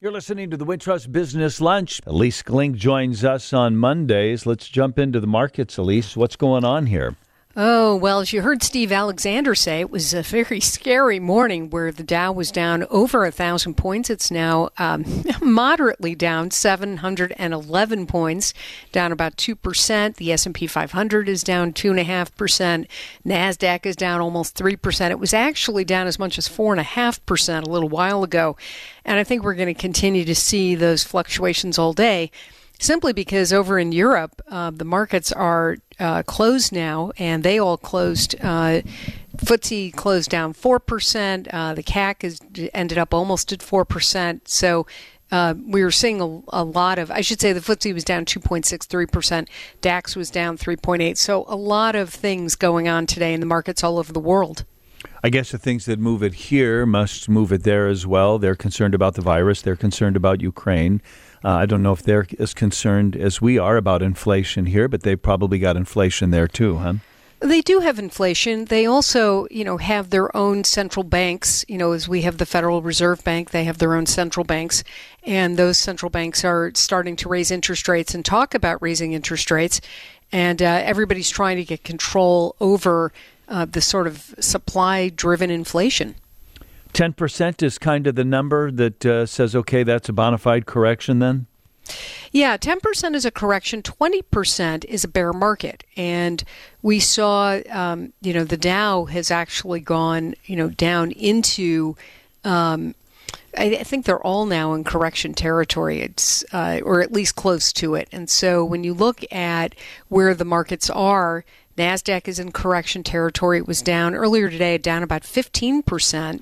You're listening to the Wintrust Business Lunch. Elise Glink joins us on Mondays. Let's jump into the markets, Elise. What's going on here? Oh, well, as you heard Steve Alexander say, it was a very scary morning where the Dow was down over 1,000 points. It's now moderately down, 711 points, down about 2%. The S&P 500 is down 2.5%. NASDAQ is down almost 3%. It was actually down as much as 4.5% a little while ago. And I think we're going to continue to see those fluctuations all day, simply because over in Europe, the markets are closed now, and they all closed. FTSE closed down 4%. The CAC has ended up almost at 4%. So we were seeing a lot of, I should say the FTSE was down 2.63%. DAX was down 3.8%. So a lot of things going on today in the markets all over the world. I guess the things that move it here must move it there as well. They're concerned about the virus. They're concerned about Ukraine. I don't know if they're as concerned as we are about inflation here, but they've probably got inflation there too, huh? They do have inflation. They also, have their own central banks. As we have the Federal Reserve Bank, they have their own central banks. And those central banks are starting to raise interest rates and talk about raising interest rates. And everybody's trying to get control over the sort of supply-driven inflation. 10% is kind of the number that says, okay, that's a bona fide correction then? Yeah, 10% is a correction. 20% is a bear market. And we saw, the Dow has actually gone, down into, I think they're all now in correction territory. It's, or at least close to it. And so when you look at where the markets are, NASDAQ is in correction territory. It was down earlier today, down about 15%.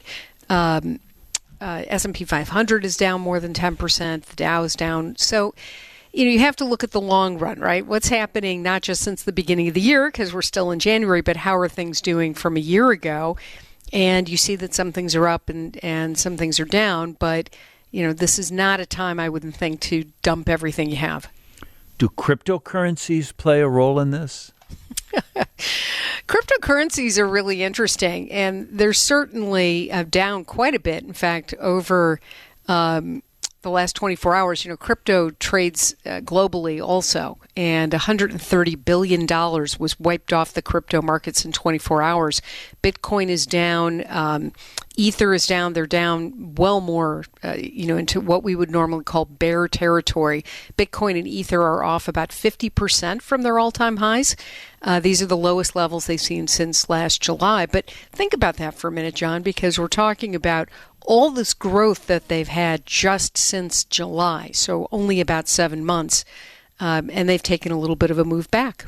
S&P 500 is down more than 10%. The Dow is down. So, you have to look at the long run, right? What's happening not just since the beginning of the year, because we're still in January, but how are things doing from a year ago? And you see that some things are up and some things are down. But, this is not a time, I wouldn't think, to dump everything you have. Do cryptocurrencies play a role in this? Cryptocurrencies are really interesting, and they're certainly down quite a bit. In fact, over the last 24 hours, crypto trades globally also, and $130 billion was wiped off the crypto markets in 24 hours. Bitcoin is down. Ether is down. They're down well more, into what we would normally call bear territory. Bitcoin and Ether are off about 50% from their all-time highs. These are the lowest levels they've seen since last July. But think about that for a minute, John, because we're talking about all this growth that they've had just since July, so only about 7 months, and they've taken a little bit of a move back.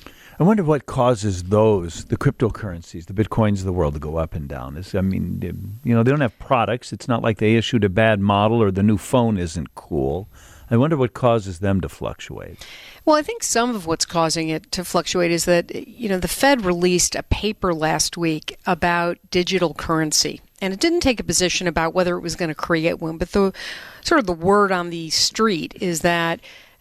I wonder what causes the cryptocurrencies, the Bitcoins of the world, to go up and down. They don't have products. It's not like they issued a bad model or the new phone isn't cool. I wonder what causes them to fluctuate. Well, I think some of what's causing it to fluctuate is that, the Fed released a paper last week about digital currency. And it didn't take a position about whether it was going to create one, but the word on the street is that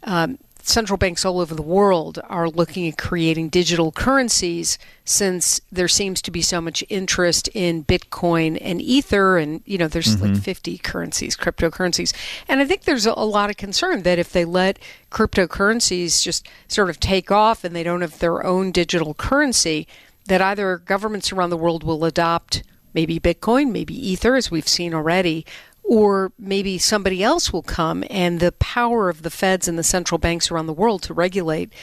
central banks all over the world are looking at creating digital currencies, since there seems to be so much interest in Bitcoin and Ether, and there's like 50 currencies, cryptocurrencies. And I think there's a lot of concern that if they let cryptocurrencies just sort of take off and they don't have their own digital currency, that either governments around the world will adopt maybe Bitcoin, maybe Ether, as we've seen already, or maybe somebody else will come, and the power of the Feds and the central banks around the world to regulate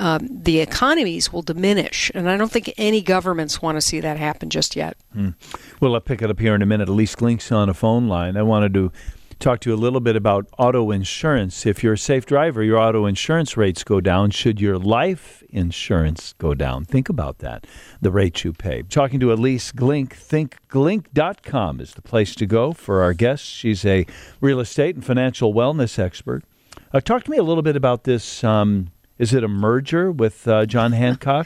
the economies will diminish. And I don't think any governments want to see that happen just yet. Well, I'll pick it up here in a minute. Elise Glink's on a phone line. I wanted to talk to you a little bit about auto insurance. If you're a safe driver, your auto insurance rates go down. Should your life insurance go down? Think about that, the rate you pay. Talking to Elise Glink, thinkglink.com is the place to go for our guest. She's a real estate and financial wellness expert. Talk to me a little bit about this. Is it a merger with John Hancock?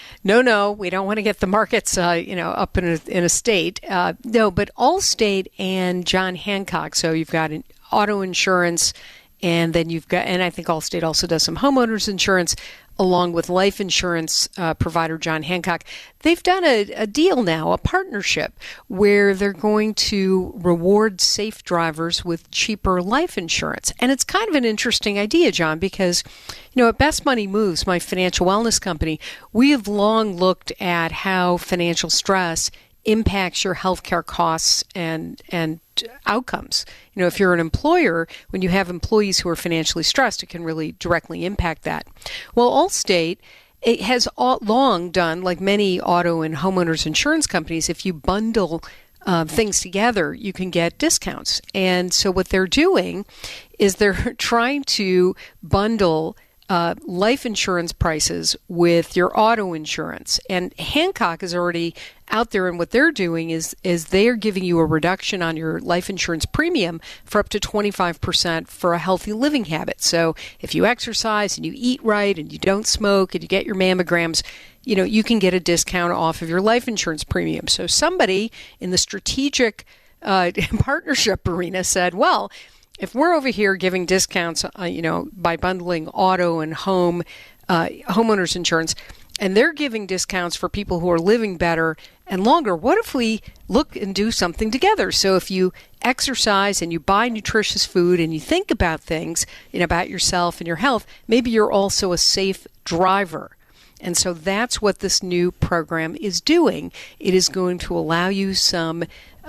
No, we don't want to get the markets, up in a state. No, but Allstate and John Hancock. So you've got an auto insurance, and then and I think Allstate also does some homeowners insurance. along with life insurance provider John Hancock, they've done a deal now, a partnership, where they're going to reward safe drivers with cheaper life insurance. And it's kind of an interesting idea, John, because, at Best Money Moves, my financial wellness company, we have long looked at how financial stress impacts your healthcare costs and outcomes. If you're an employer, when you have employees who are financially stressed, it can really directly impact that. Well, Allstate, it has long done, like many auto and homeowners insurance companies, if you bundle things together, you can get discounts. And so what they're doing is they're trying to bundle life insurance prices with your auto insurance. And Hancock is already out there, and what they're doing is they're giving you a reduction on your life insurance premium for up to 25% for a healthy living habit. So if you exercise and you eat right and you don't smoke and you get your mammograms, you can get a discount off of your life insurance premium. So somebody in the strategic partnership arena said, well, if we're over here giving discounts, by bundling auto and homeowners insurance, and they're giving discounts for people who are living better and longer, what if we look and do something together? So if you exercise and you buy nutritious food and you think about things, about yourself and your health, maybe you're also a safe driver. And so that's what this new program is doing. It is going to allow you some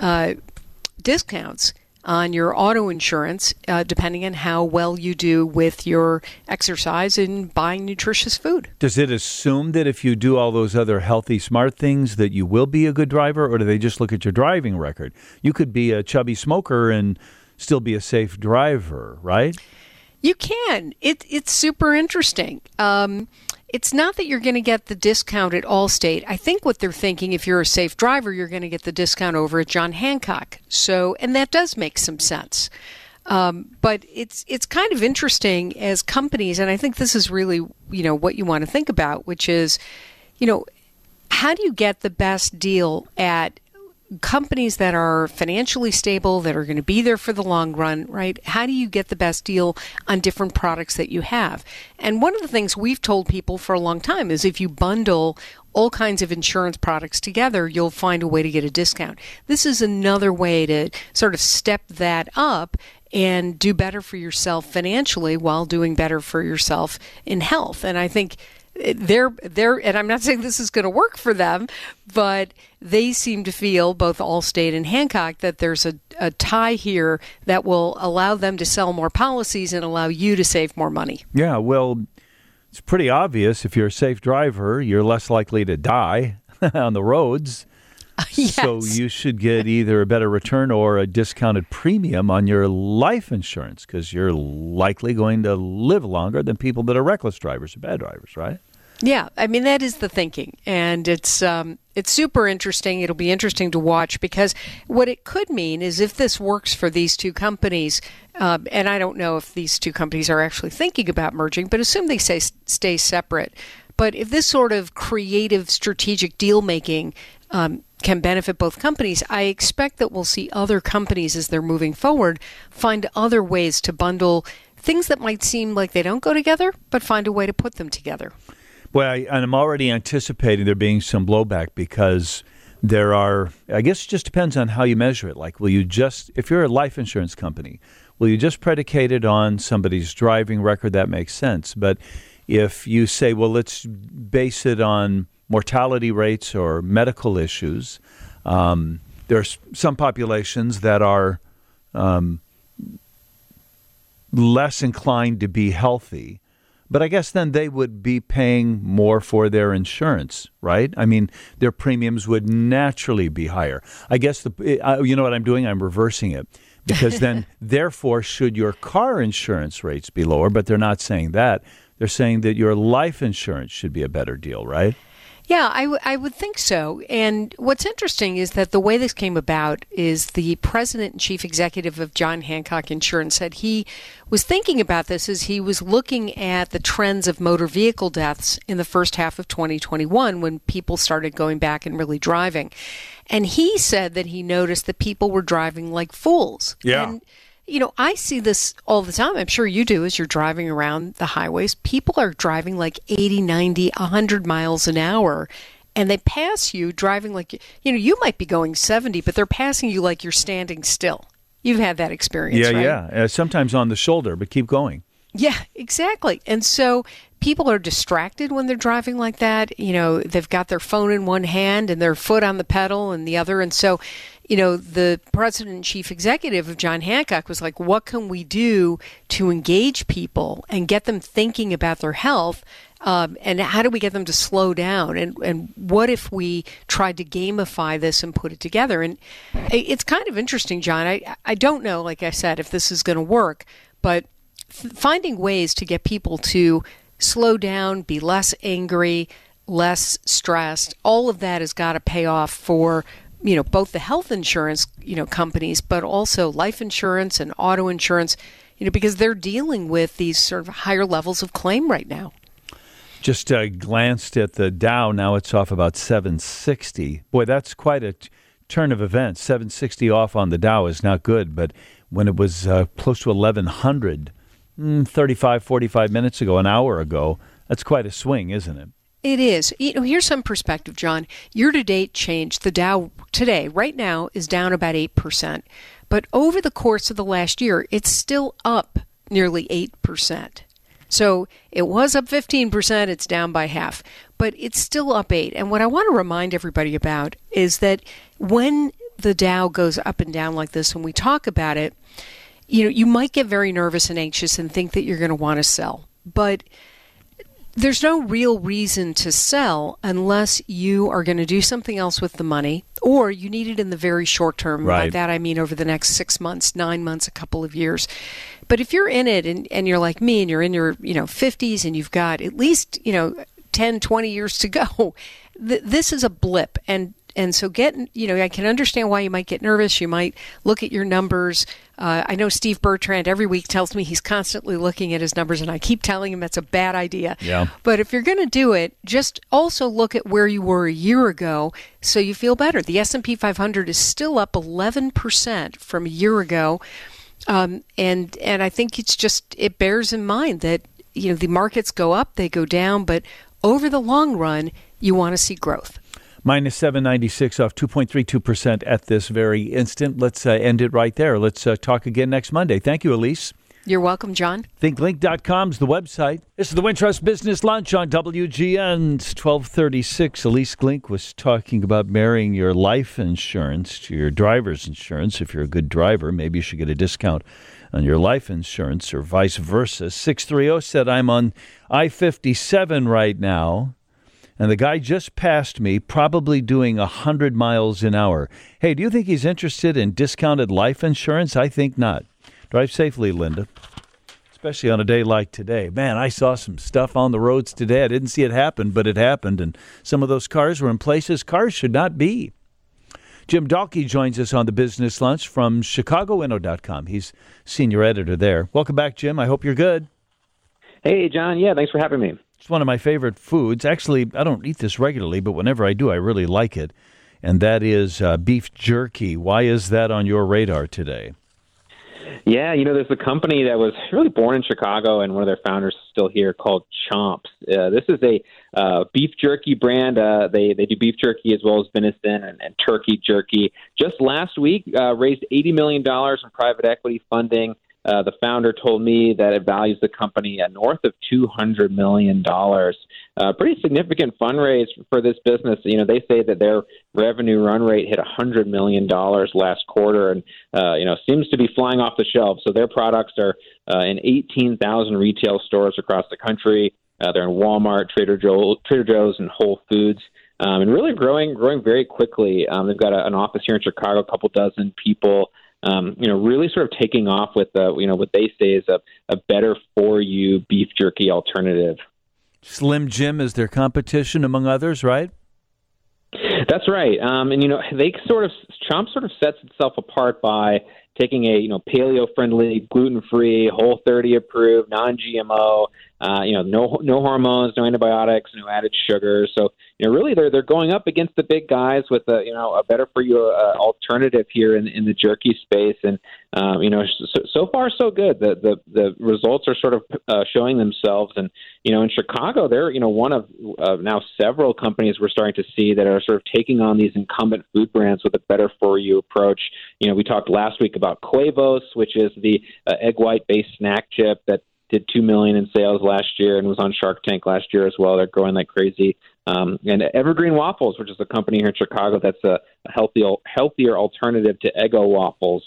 discounts on your auto insurance, depending on how well you do with your exercise and buying nutritious food. Does it assume that if you do all those other healthy, smart things that you will be a good driver, or do they just look at your driving record? You could be a chubby smoker and still be a safe driver, right? You can. It's super interesting. It's not that you're going to get the discount at Allstate. I think what they're thinking, if you're a safe driver, you're going to get the discount over at John Hancock. And that does make some sense. But it's kind of interesting as companies, and I think this is really, what you want to think about, which is, how do you get the best deal at companies that are financially stable, that are going to be there for the long run, right? How do you get the best deal on different products that you have? And one of the things we've told people for a long time is if you bundle all kinds of insurance products together, you'll find a way to get a discount. This is another way to sort of step that up and do better for yourself financially while doing better for yourself in health. And I think they're and I'm not saying this is going to work for them, but they seem to feel, both Allstate and Hancock, that there's a tie here that will allow them to sell more policies and allow you to save more money. Yeah, well, it's pretty obvious. If you're a safe driver, you're less likely to die on the roads. Yes. So you should get either a better return or a discounted premium on your life insurance, because you're likely going to live longer than people that are reckless drivers or bad drivers, right? Yeah, I mean, that is the thinking. And it's super interesting. It'll be interesting to watch, because what it could mean is if this works for these two companies, and I don't know if these two companies are actually thinking about merging, but assume they stay separate. But if this sort of creative strategic deal making can benefit both companies, I expect that we'll see other companies, as they're moving forward, find other ways to bundle things that might seem like they don't go together, but find a way to put them together. Well, and I'm already anticipating there being some blowback, because there are, I guess it just depends on how you measure it. Like, if you're a life insurance company, will you just predicate it on somebody's driving record? That makes sense. But if you say, well, let's base it on mortality rates or medical issues, there's some populations that are less inclined to be healthy. But I guess then they would be paying more for their insurance, right? I mean, their premiums would naturally be higher. I guess, you know what I'm doing? I'm reversing it. Because then, therefore, should your car insurance rates be lower? But they're not saying that. They're saying that your life insurance should be a better deal, right? Yeah, I would think so. And what's interesting is that the way this came about is the president and chief executive of John Hancock Insurance said he was thinking about this as he was looking at the trends of motor vehicle deaths in the first half of 2021, when people started going back and really driving. And he said that he noticed that people were driving like fools. Yeah. And I see this all the time. I'm sure you do as you're driving around the highways. People are driving like 80, 90, 100 miles an hour, and they pass you driving like, you might be going 70, but they're passing you like you're standing still. You've had that experience, right? Yeah. Sometimes on the shoulder, but keep going. Yeah, exactly. And so people are distracted when they're driving like that. They've got their phone in one hand and their foot on the pedal in the other. And so, the president and chief executive of John Hancock was like, what can we do to engage people and get them thinking about their health? And how do we get them to slow down? And what if we tried to gamify this and put it together? And it's kind of interesting, John. I don't know, like I said, if this is going to work, but finding ways to get people to slow down, be less angry, less stressed, all of that has got to pay off for, both the health insurance, companies, but also life insurance and auto insurance, because they're dealing with these sort of higher levels of claim right now. Just glanced at the Dow. Now it's off about 760. Boy, that's quite a turn of events. 760 off on the Dow is not good, but when it was close to 1,100, 35, 45 minutes ago, an hour ago, that's quite a swing, isn't it? It is. Here's some perspective, John. Year-to-date change, the Dow today, right now, is down about 8%. But over the course of the last year, it's still up nearly 8%. So it was up 15%, it's down by half. But it's still up 8%. And what I want to remind everybody about is that when the Dow goes up and down like this, when we talk about it, you might get very nervous and anxious and think that you're going to want to sell. But there's no real reason to sell unless you are going to do something else with the money or you need it in the very short term. Right. By that I mean over the next 6 months, 9 months, a couple of years. But if you're in it and you're like me and you're in your 50s and you've got at least 10, 20 years to go, this is a blip. And so I can understand why you might get nervous. You might look at your numbers. I know Steve Bertrand every week tells me he's constantly looking at his numbers, and I keep telling him that's a bad idea. Yeah. But if you're going to do it, just also look at where you were a year ago so you feel better. The S&P 500 is still up 11% from a year ago. And I think it bears in mind that, the markets go up, they go down, but over the long run, you want to see growth. Minus 796 off 2.32% at this very instant. Let's end it right there. Let's talk again next Monday. Thank you, Elise. You're welcome, John. ThinkLink.com is the website. This is the Wintrust Business Lunch on WGN. It's 1236. Elise Glink was talking about marrying your life insurance to your driver's insurance. If you're a good driver, maybe you should get a discount on your life insurance or vice versa. 630 said, I'm on I-57 right now, and the guy just passed me, probably doing 100 miles an hour. Hey, do you think he's interested in discounted life insurance? I think not. Drive safely, Linda, especially on a day like today. Man, I saw some stuff on the roads today. I didn't see it happen, but it happened, and some of those cars were in places cars should not be. Jim Dahlke joins us on the Business Lunch from ChicagoInno.com. He's senior editor there. Welcome back, Jim. I hope you're good. Hey, John. Yeah, thanks for having me. It's one of my favorite foods. Actually, I don't eat this regularly, but whenever I do, I really like it. And that is beef jerky. Why is that on your radar today? Yeah, there's a company that was really born in Chicago, and one of their founders is still here, called Chomps. This is a beef jerky brand. They do beef jerky as well as venison and turkey jerky. Just last week, raised $80 million in private equity funding. The founder told me that it values the company at north of $200 million. Pretty significant fundraise for this business. They say that their revenue run rate hit $100 million last quarter and, seems to be flying off the shelves. So their products are in 18,000 retail stores across the country. They're in Walmart, Trader Joe's, and Whole Foods. And really growing very quickly. They've got an office here in Chicago, a couple dozen people. Really sort of taking off with what they say is a better for you beef jerky alternative. Slim Jim is their competition, among others, right? That's right. Chomp sort of sets itself apart by taking a paleo-friendly, gluten-free, Whole30 approved, non-GMO. No hormones, no antibiotics, no added sugar. So really they're going up against the big guys with a better for you alternative here in the jerky space. And so far so good. The results are sort of showing themselves. And in Chicago, they're one of now several companies we're starting to see that are sort of taking on these incumbent food brands with a better for you approach. We talked last week about Quavos, which is the egg white based snack chip that did $2 million in sales last year and was on Shark Tank last year as well. They're growing like crazy. And Evergreen Waffles, which is a company here in Chicago that's a healthier alternative to Eggo waffles,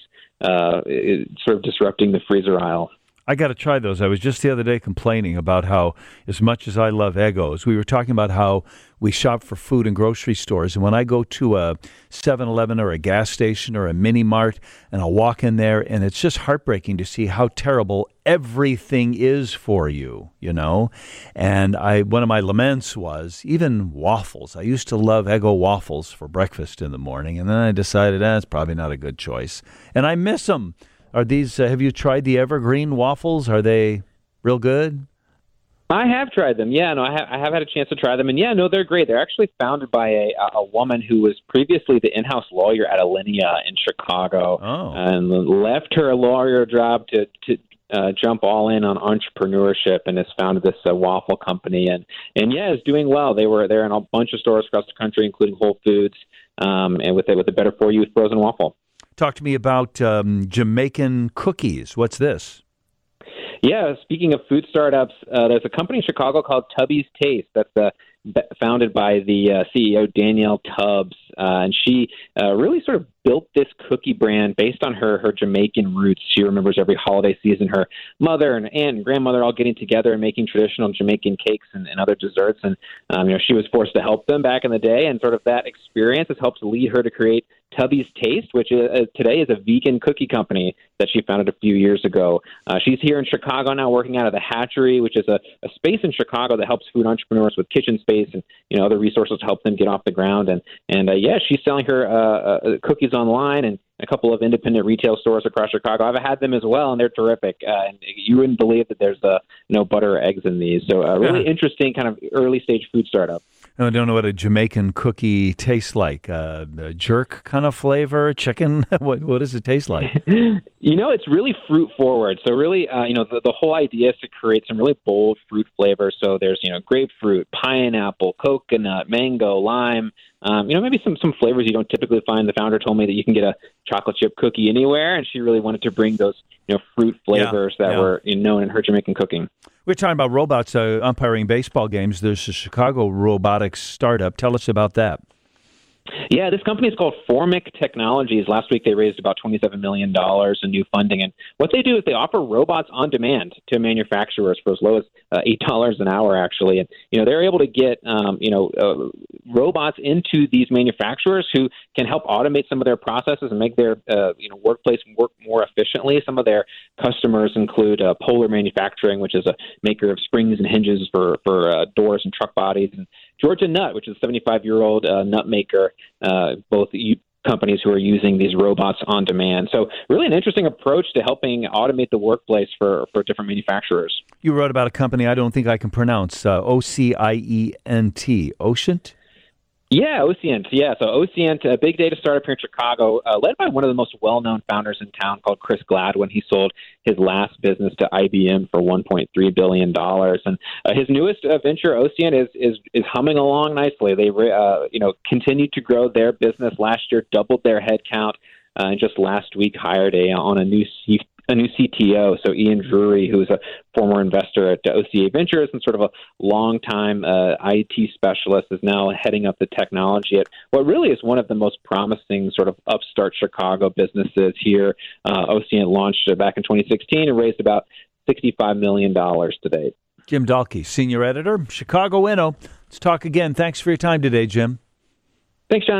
is sort of disrupting the freezer aisle. I got to try those. I was just the other day complaining about how, as much as I love Eggos, we were talking about how we shop for food in grocery stores. And when I go to a 7-Eleven or a gas station or a mini mart, and I'll walk in there, and it's just heartbreaking to see how terrible everything is for you, And one of my laments was even waffles. I used to love Eggo waffles for breakfast in the morning, and then I decided that's probably not a good choice. And I miss them. Are these? Have you tried the Evergreen waffles? Are they real good? I have tried them. Yeah, no, I have had a chance to try them, and they're great. They're actually founded by a woman who was previously the in-house lawyer at Alinea in Chicago, and left her lawyer job to jump all in on entrepreneurship, and has founded this waffle company, and is doing well. They're in a bunch of stores across the country, including Whole Foods, and with a better for you frozen waffle. Talk to me about Jamaican cookies. What's this? Yeah, speaking of food startups, there's a company in Chicago called Tubby's Taste that's founded by the CEO, Danielle Tubbs, and she really sort of built this cookie brand based on her Jamaican roots. She remembers every holiday season her mother and aunt and grandmother all getting together and making traditional Jamaican cakes and other desserts. And, she was forced to help them back in the day. And sort of that experience has helped lead her to create Tubby's Taste, which today is a vegan cookie company that she founded a few years ago. She's here in Chicago now working out of the Hatchery, which is a space in Chicago that helps food entrepreneurs with kitchen space and other resources to help them get off the ground. And she's selling her cookies online and a couple of independent retail stores across Chicago. I've had them as well, and they're terrific. And you wouldn't believe that there's no butter or eggs in these. So a really interesting kind of early stage food startup. I don't know what a Jamaican cookie tastes like. A jerk kind of flavor, chicken. What does it taste like? It's really fruit forward. So really, the whole idea is to create some really bold fruit flavors. So there's, grapefruit, pineapple, coconut, mango, lime. Maybe some flavors you don't typically find. The founder told me that you can get a chocolate chip cookie anywhere, and she really wanted to bring those, fruit flavors that were known in her Jamaican cooking. We're talking about robots umpiring baseball games. There's a Chicago robotics startup. Tell us about that. Yeah, this company is called Formic Technologies. Last week they raised about $27 million in new funding. And what they do is they offer robots on demand to manufacturers for as low as $8 an hour, actually. And, they're able to get, robots into these manufacturers who can help automate some of their processes and make their, workplace work more efficiently. Some of their customers include Polar Manufacturing, which is a maker of springs and hinges for doors and truck bodies, and Georgia Nut, which is a 75-year-old nut maker, both companies who are using these robots on demand. So really an interesting approach to helping automate the workplace for different manufacturers. You wrote about a company I don't think I can pronounce, OCIENT, Ocient? Yeah, Ocient. Yeah, so Ocient, a big data startup here in Chicago, led by one of the most well-known founders in town called Chris Gladwin. He sold his last business to IBM for $1.3 billion. And his newest venture, Ocient, is humming along nicely. They continued to grow their business last year, doubled their headcount, and just last week hired a new CTO, so Ian Drury, who is a former investor at OCA Ventures and sort of a longtime IT specialist, is now heading up the technology at what really is one of the most promising sort of upstart Chicago businesses here. Ocient launched back in 2016 and raised about $65 million to date. Jim Dahlke, senior editor, Chicago Inno. Let's talk again. Thanks for your time today, Jim. Thanks, John.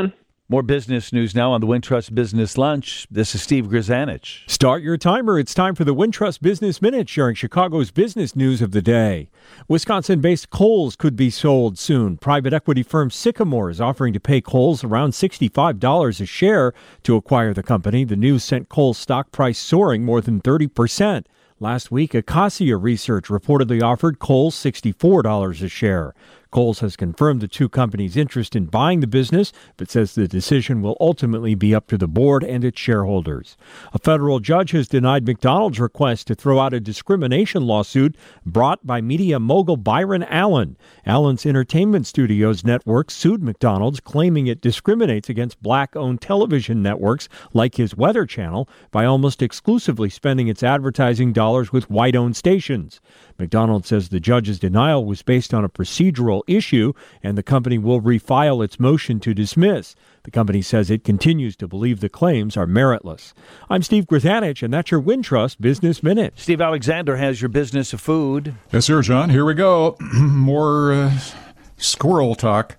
More business news now on the Wintrust Business Lunch. This is Steve Grzanich. Start your timer. It's time for the Wintrust Business Minute, sharing Chicago's business news of the day. Wisconsin-based Kohl's could be sold soon. Private equity firm Sycamore is offering to pay Kohl's around $65 a share to acquire the company. The news sent Kohl's stock price soaring more than 30%. Last week, Acacia Research reportedly offered Kohl's $64 a share. Kohl's has confirmed the two companies' interest in buying the business, but says the decision will ultimately be up to the board and its shareholders. A federal judge has denied McDonald's request to throw out a discrimination lawsuit brought by media mogul Byron Allen. Allen's Entertainment Studios network sued McDonald's, claiming it discriminates against black-owned television networks like his Weather Channel by almost exclusively spending its advertising dollars with white-owned stations. McDonald's says the judge's denial was based on a procedural issue, and the company will refile its motion to dismiss. The company says it continues to believe the claims are meritless. I'm Steve Grzanich, and that's your Wintrust Business Minute. Steve Alexander has your business of food. Yes, sir, John. Here we go. More squirrel talk.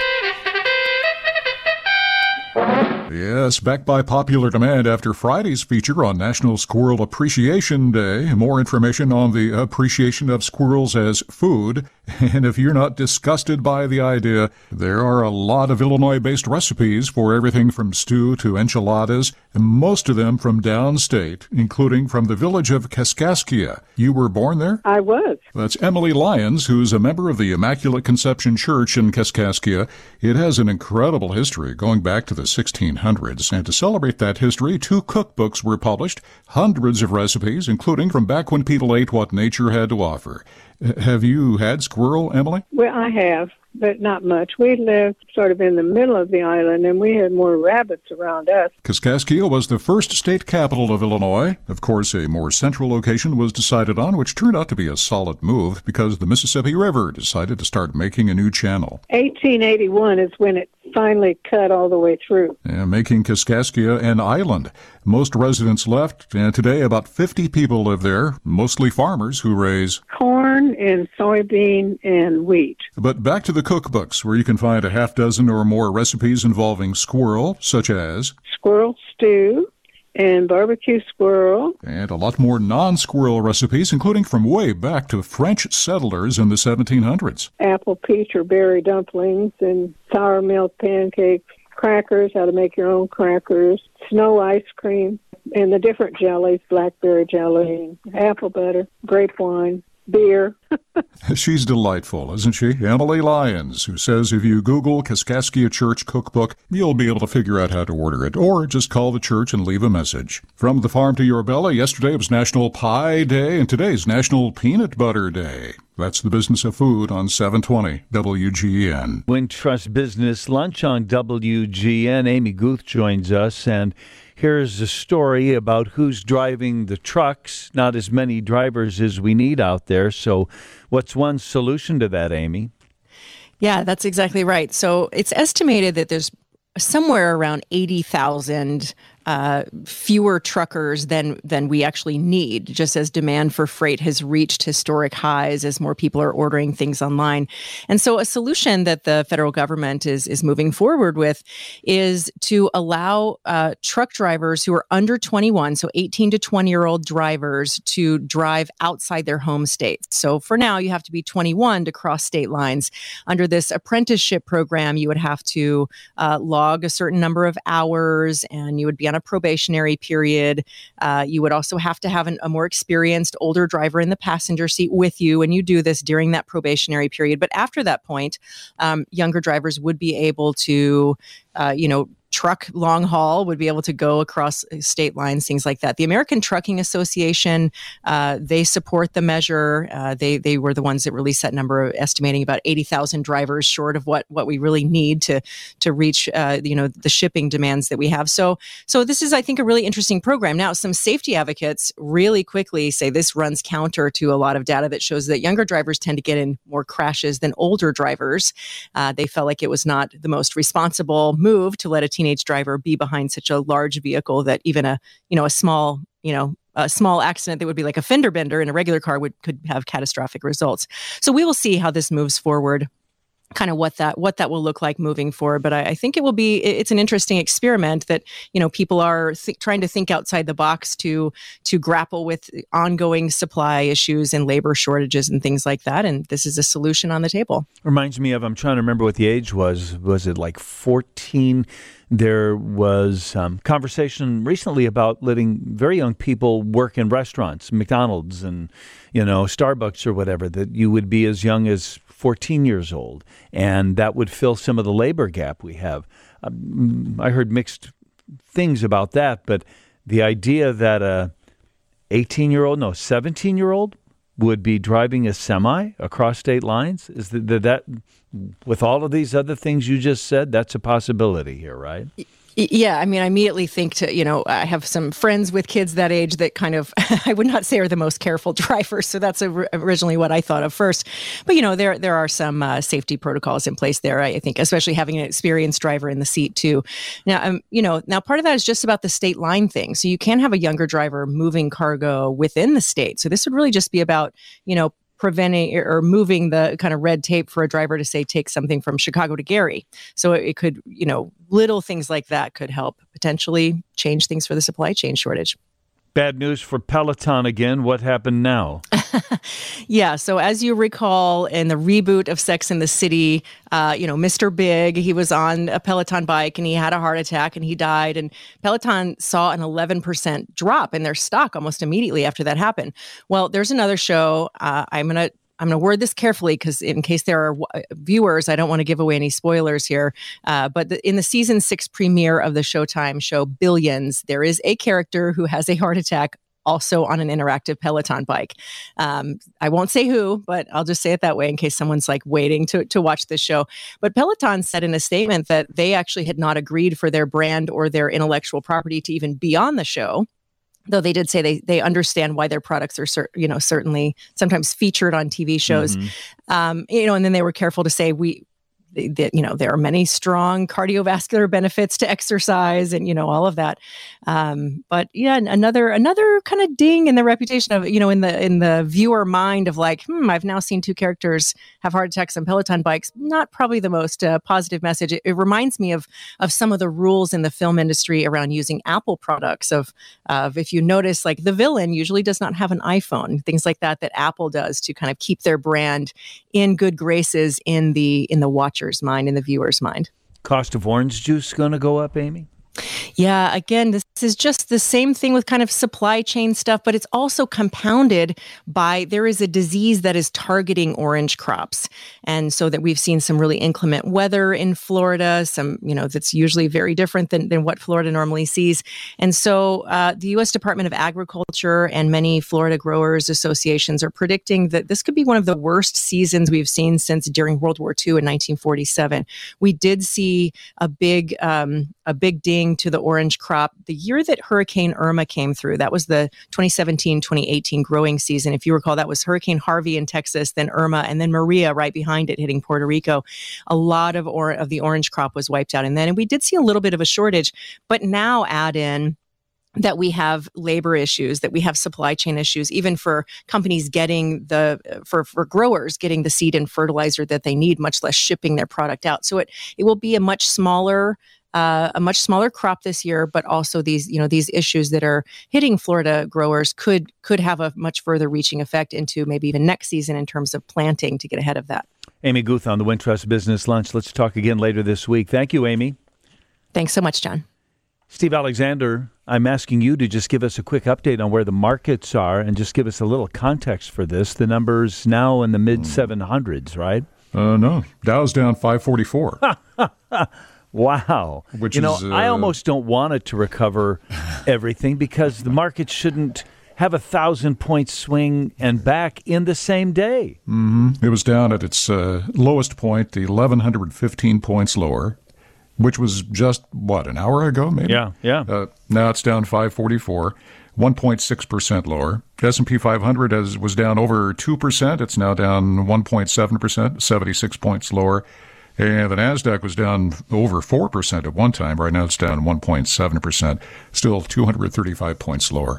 Yes, back by popular demand after Friday's feature on National Squirrel Appreciation Day. More information on the appreciation of squirrels as food. And if you're not disgusted by the idea, there are a lot of Illinois-based recipes for everything from stew to enchiladas, and most of them from downstate, including from the village of Kaskaskia. You were born there? I was. That's Emily Lyons, who's a member of the Immaculate Conception Church in Kaskaskia. It has an incredible history going back to the 1600s, and to celebrate that history, 2 cookbooks were published, hundreds of recipes, including from back when people ate what nature had to offer. Have you had squirrel, Emily? Well, I have, but not much. We lived sort of in the middle of the island, and we had more rabbits around us. Kaskaskia was the first state capital of Illinois. Of course, a more central location was decided on, which turned out to be a solid move because the Mississippi River decided to start making a new channel. 1881 is when it finally cut all the way through. Making Kaskaskia an island. Most residents left, and today about 50 people live there, mostly farmers who raise corn and soybean and wheat. But back to the cookbooks, where you can find a half dozen or more recipes involving squirrel, such as squirrel stew and barbecue squirrel. And a lot more non-squirrel recipes, including from way back to French settlers in the 1700s. Apple, peach, or berry dumplings and sour milk pancakes, crackers, how to make your own crackers, snow ice cream, and the different jellies, blackberry jelly, apple butter, grape wine, beer. She's delightful, isn't she? Emily Lyons, who says if you Google Kaskaskia Church Cookbook, you'll be able to figure out how to order it, or just call the church and leave a message. From the farm to your belly, yesterday was National Pie Day, and today's National Peanut Butter Day. That's the business of food on 720 WGN. Wintrust Business Lunch on WGN. Amy Guth joins us, and here's a story about who's driving the trucks. Not as many drivers as we need out there. So what's one solution to that, Amy? Yeah, that's exactly right. So it's estimated that there's somewhere around 80,000 fewer truckers than we actually need, just as demand for freight has reached historic highs as more people are ordering things online. And so a solution that the federal government is moving forward with is to allow truck drivers who are under 21, so 18 to 20-year-old drivers, to drive outside their home states. So for now, you have to be 21 to cross state lines. Under this apprenticeship program, you would have to log a certain number of hours, and you would be on a probationary period. You would also have to have a more experienced older driver in the passenger seat with you, and you do this during that probationary period. But after that point, younger drivers would be able to, truck long haul, would be able to go across state lines, things like that. The American Trucking Association, they support the measure. They were the ones that released that number, estimating about 80,000 drivers short of what we really need to reach, the shipping demands that we have. So this is, I think, a really interesting program. Now, some safety advocates really quickly say this runs counter to a lot of data that shows that younger drivers tend to get in more crashes than older drivers. They felt like it was not the most responsible move to let a teenage driver be behind such a large vehicle that even a small accident that would be like a fender bender in a regular car could have catastrophic results. So we will see how this moves forward. kind of what that will look like moving forward. But I think it's an interesting experiment that, people are trying to think outside the box to grapple with ongoing supply issues and labor shortages and things like that. And this is a solution on the table. Reminds me of, I'm trying to remember what the age was. Was it like 14? There was conversation recently about letting very young people work in restaurants, McDonald's and, Starbucks or whatever, that you would be as young as 14 years old, and that would fill some of the labor gap we have. I heard mixed things about that, but the idea that a 17-year-old would be driving a semi across state lines, is that with all of these other things you just said, that's a possibility here, right? Yeah, I mean, I immediately think I have some friends with kids that age that kind of, I would not say are the most careful drivers. So that's originally what I thought of first. But, there are some safety protocols in place there, I think, especially having an experienced driver in the seat, too. Now, now part of that is just about the state line thing. So you can have a younger driver moving cargo within the state. So this would really just be about, preventing or moving the kind of red tape for a driver to say take something from Chicago to Gary. So it could, little things like that could help potentially change things for the supply chain shortage. Bad news for Peloton again. What happened now? Yeah. So as you recall, in the reboot of Sex and the City, Mr. Big, he was on a Peloton bike and he had a heart attack and he died. And Peloton saw an 11% drop in their stock almost immediately after that happened. Well, there's another show. I'm going to word this carefully because in case there are viewers, I don't want to give away any spoilers here. But in the season 6 premiere of the Showtime show Billions, there is a character who has a heart attack also on an interactive Peloton bike. I won't say who, but I'll just say it that way in case someone's like waiting to watch this show. But Peloton said in a statement that they actually had not agreed for their brand or their intellectual property to even be on the show. Though they did say they understand why their products are certainly sometimes featured on TV shows, and then they were careful to say that there are many strong cardiovascular benefits to exercise and all of that. But yeah, another kind of ding in the reputation of in the viewer mind of like, I've now seen 2 characters have heart attacks on Peloton bikes. Not probably the most positive message. It reminds me of some of the rules in the film industry around using Apple products. Of if you notice, like the villain usually does not have an iPhone, things like that Apple does to kind of keep their brand in good graces in the watcher's mind, in the viewer's mind. Cost of orange juice going to go up, Amy? Yeah, again, this is just the same thing with kind of supply chain stuff, but it's also compounded by there is a disease that is targeting orange crops. And so that we've seen some really inclement weather in Florida, some, that's usually very different than what Florida normally sees. And so the U.S. Department of Agriculture and many Florida growers associations are predicting that this could be one of the worst seasons we've seen since during World War II in 1947. We did see a big ding to the orange crop the year that Hurricane Irma came through. That was the 2017-2018 growing season. If you recall, that was Hurricane Harvey in Texas, then Irma, and then Maria right behind it hitting Puerto Rico. A lot of the orange crop was wiped out. And we did see a little bit of a shortage, but now add in that we have labor issues, that we have supply chain issues, even for companies getting for growers getting the seed and fertilizer that they need, much less shipping their product out. So it will be a much smaller crop this year, but also these issues that are hitting Florida growers could have a much further reaching effect into maybe even next season in terms of planting to get ahead of that. Amy Guth on the Wintrust Business Lunch. Let's talk again later this week. Thank you, Amy. Thanks so much, John. Steve Alexander, I'm asking you to just give us a quick update on where the markets are and just give us a little context for this. The number's now in the mid-700s, right? No. Dow's down 544. Wow. Which is, I almost don't want it to recover everything because the market shouldn't have 1,000-point swing and back in the same day. Mm-hmm. It was down at its lowest point, 1,115 points lower, which was just, an hour ago maybe? Yeah. Now it's down 544, 1.6% lower. S&P 500 was down over 2%. It's now down 1.7%, 76 points lower. And the NASDAQ was down over 4% at one time. Right now it's down 1.7%, still 235 points lower.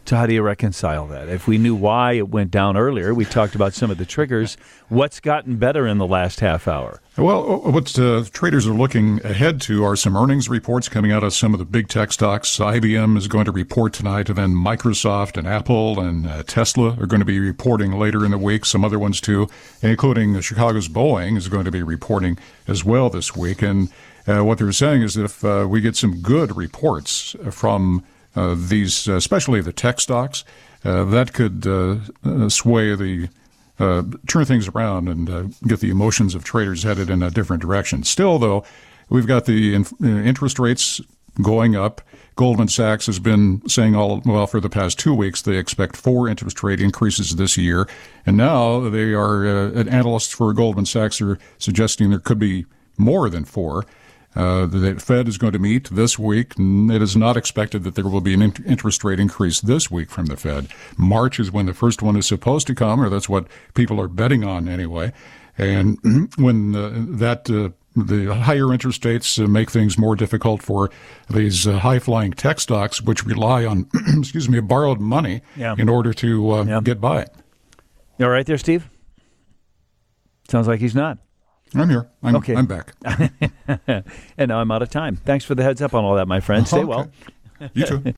So how do you reconcile that? If we knew why it went down earlier, we talked about some of the triggers. What's gotten better in the last half hour? Well, what traders are looking ahead to are some earnings reports coming out of some of the big tech stocks. IBM is going to report tonight, and then Microsoft and Apple and Tesla are going to be reporting later in the week, some other ones too, including Chicago's Boeing is going to be reporting as well this week. And what they're saying is that if we get some good reports from these, especially the tech stocks, that could sway turn things around and get the emotions of traders headed in a different direction. Still, though, we've got the interest rates going up. Goldman Sachs has been saying for the past 2 weeks they expect 4 interest rate increases this year. And now they are, analysts for Goldman Sachs are suggesting there could be more than 4. The Fed is going to meet this week, and it is not expected that there will be an interest rate increase this week from the Fed. March is when the first one is supposed to come, or that's what people are betting on anyway. And when the higher interest rates make things more difficult for these high-flying tech stocks, which rely on, borrowed money in order to get by. You all right there, Steve? Sounds like he's not. I'm here. Okay. I'm back. And now I'm out of time. Thanks for the heads up on all that, my friend. Stay well. You too.